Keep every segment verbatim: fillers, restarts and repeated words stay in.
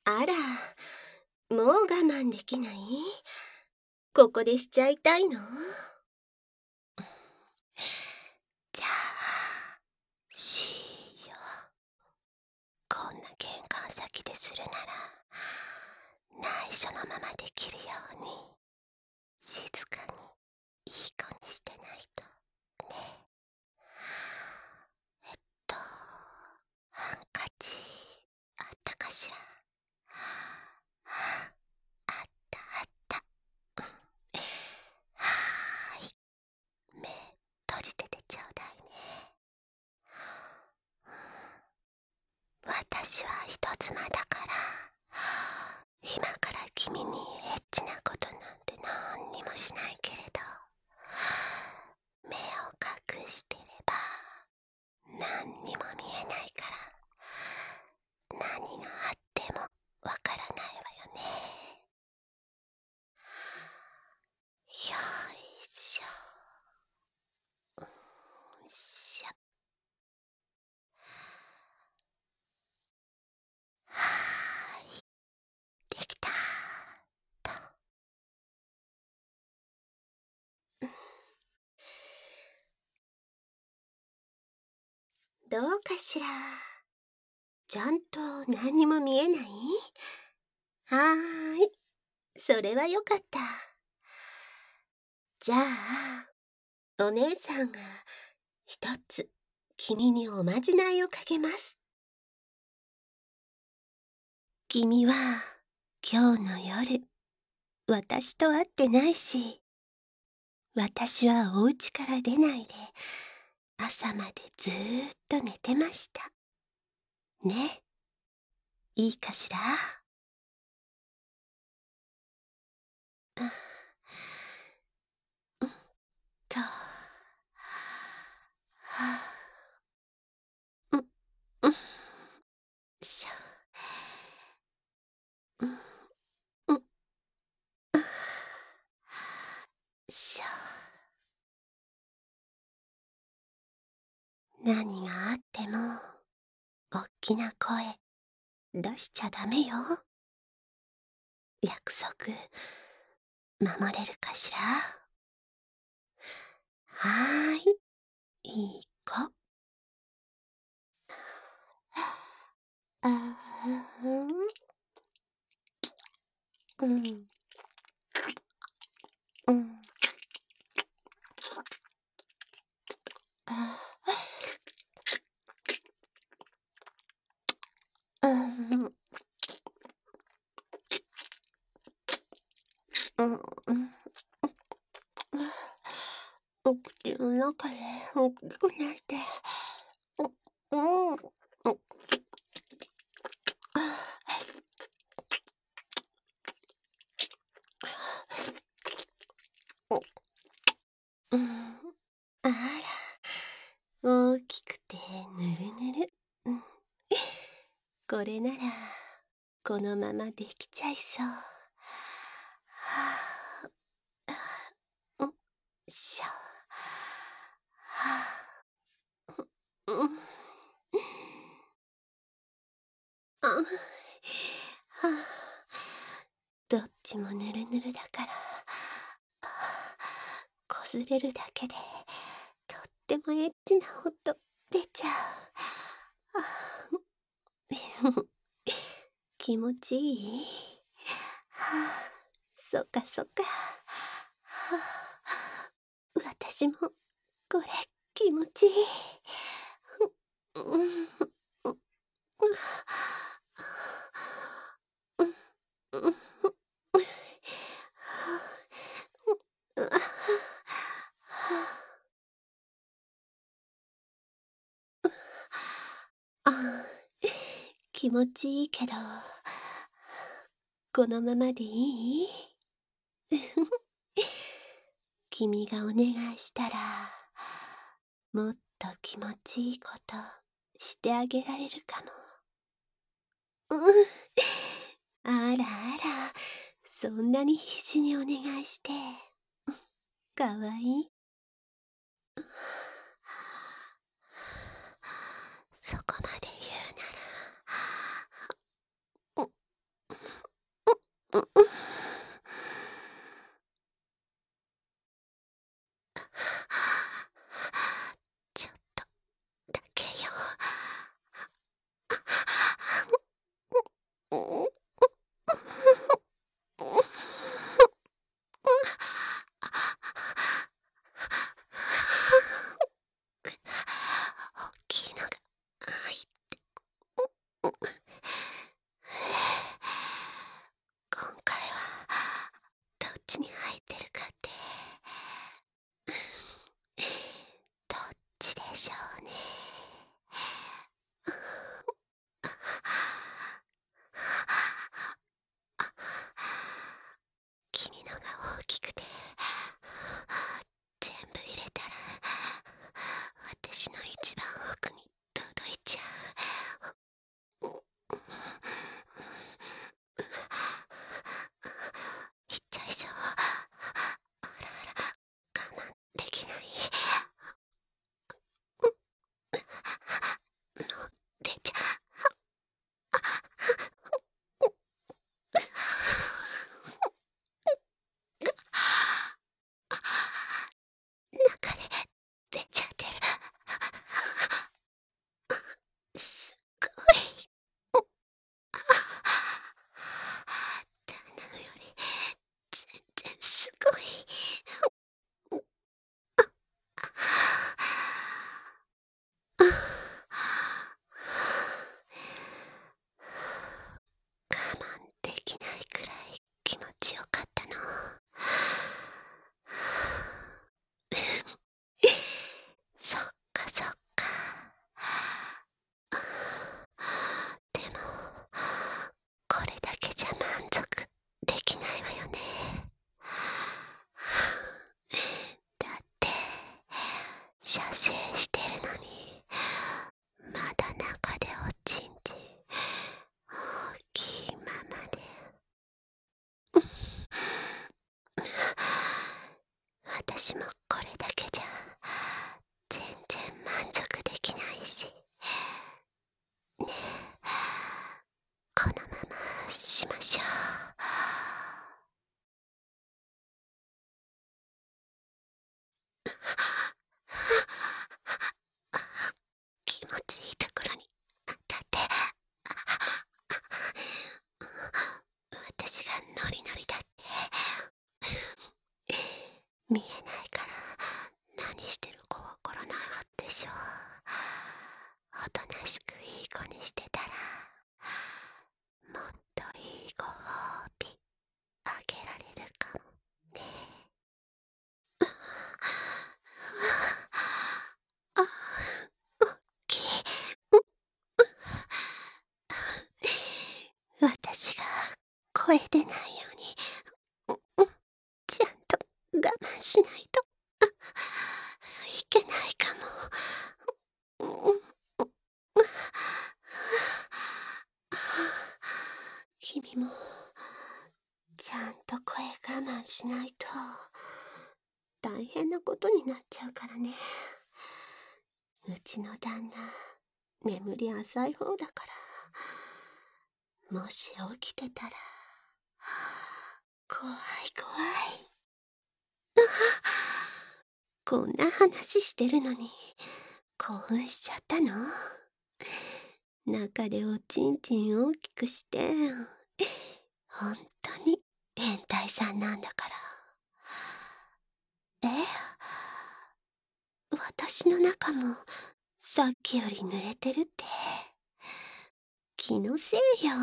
あら、もう我慢できない？ここでしちゃいたいの？ じゃあ、しよう。こんな玄関先でするなら、内緒のままできるように、静かにいい子にしてないとね。えっと、ハンカチあったかしら。あったあった。はーい。目閉じててちょうだいね。私は人妻だから、今から君にエッチなことなんて何にもしないけれど、目を隠してれば何にも見えないから、何があってもわからないわよね。よいしょ。よいしょ。はーい。できたと。 どうかしら。ちゃんと何にも見えない？はーい。それはよかった。じゃあ、お姉さんが一つ君におまじないをかけます。君は今日の夜、私と会ってないし、私はお家から出ないで朝までずーっと寝てました。ね、いいかしら？あうんと、はあ、うん、うん、しょ、うん、うん、あしょ。何があっても、おっきな声出しちゃダメよ。約束、守れるかしら？はーい、いい子。あーうん、うん、うん、あうん、うん、うん、お口の中で大きくなって、うん、うん、うん、あら、大きくてぬるぬる。うん、これなら、このままできちゃいそう。はあ、うん、しょ。はあ、うん、あ、はあ、どっちもぬるぬるだから、こすれるだけで、とってもエッチな音出ちゃう。あ気持ちいい？はあ、そっかそっか。はあ、私もこれ気持ちいい。うん、うん、うん、うん、うん、ああ、気持ちいいけど、このままでいい？君がお願いしたら、もっと気持ちいいことしてあげられるかも。うん。あらあら、そんなに必死にお願いして。かわいい。そこまで言うなら、 しましょう。気持ちいいところに当たって、私がノリノリだって見えないから何してるかわからないはずでしょう。おとなしくいい子にしてたら、もっといいご褒美あげられるかもね。あ、おっきい。私が声出ないように、ちゃんと我慢しないといけないかも。君もちゃんと声我慢しないと大変なことになっちゃうからね。うちの旦那、眠り浅い方だから、もし起きてたら怖い怖い。こんな話してるのに興奮しちゃったの？中でおちんちん大きくして本当に変態さんなんだから。え？私の中もさっきより濡れてるって。気のせいよ。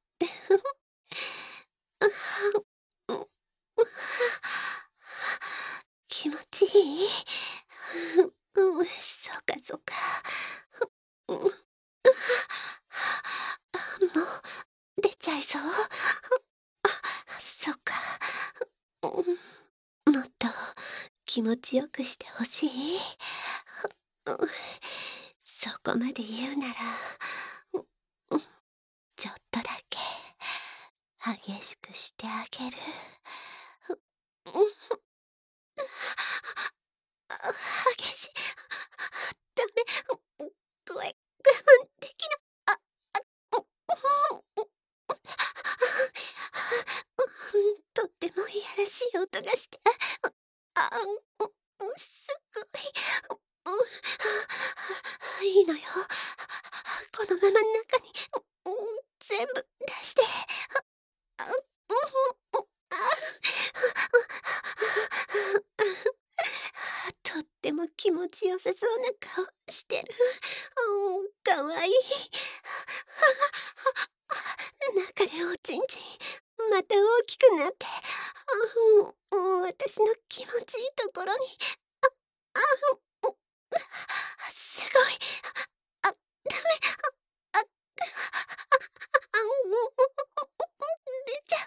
気持ちいい？うん、そうかそうか。もう出ちゃいそう？そっか。もっと気持ちよくしてほしい？そこまで言うなら、ちょっとだけ激しくしてあげる。激しい。ダメ。声、我慢できない。とってもいやらしい音がして、あ、すごい。いいのよ。このまま中に全部出して。とっても気持ちよさそうな顔してる。かわいい。中でおちんちんまた大きくなって、私の気持ちいいところに、すごい。あ、ダメ。あ、出ちゃ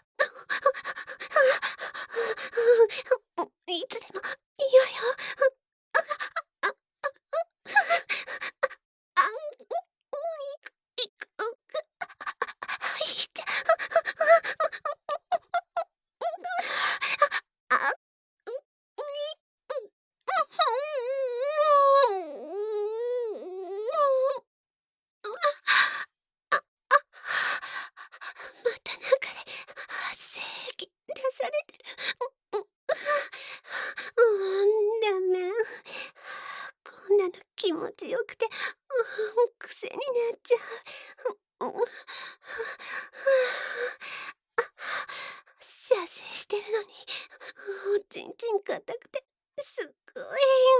う。いつでもいいわよ。いく、いっちゃあ、また中で精液出されてる。うん、ダメ。こんなの気持ちよくて、癖になっちゃう。射精してるのに、おちんちん硬くて、すっごい。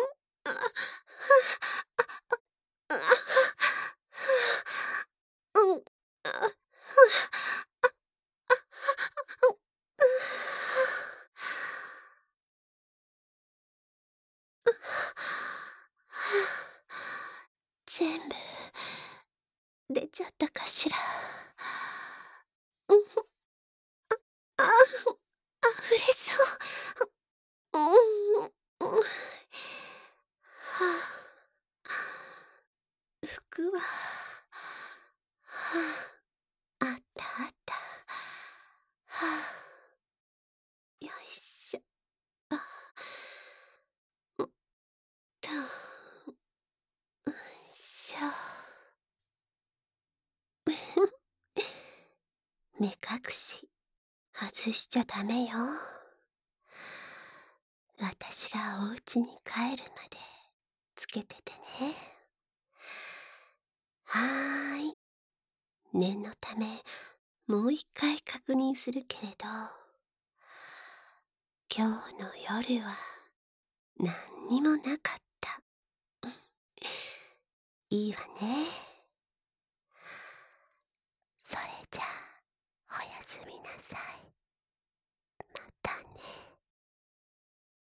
うん。 目隠し外しちゃダメよ。私がお家に帰るまでつけててね。はーい。念のためもう一回確認するけれど、今日の夜は何にもなかった。いいわね。 それじゃあおやすみなさい。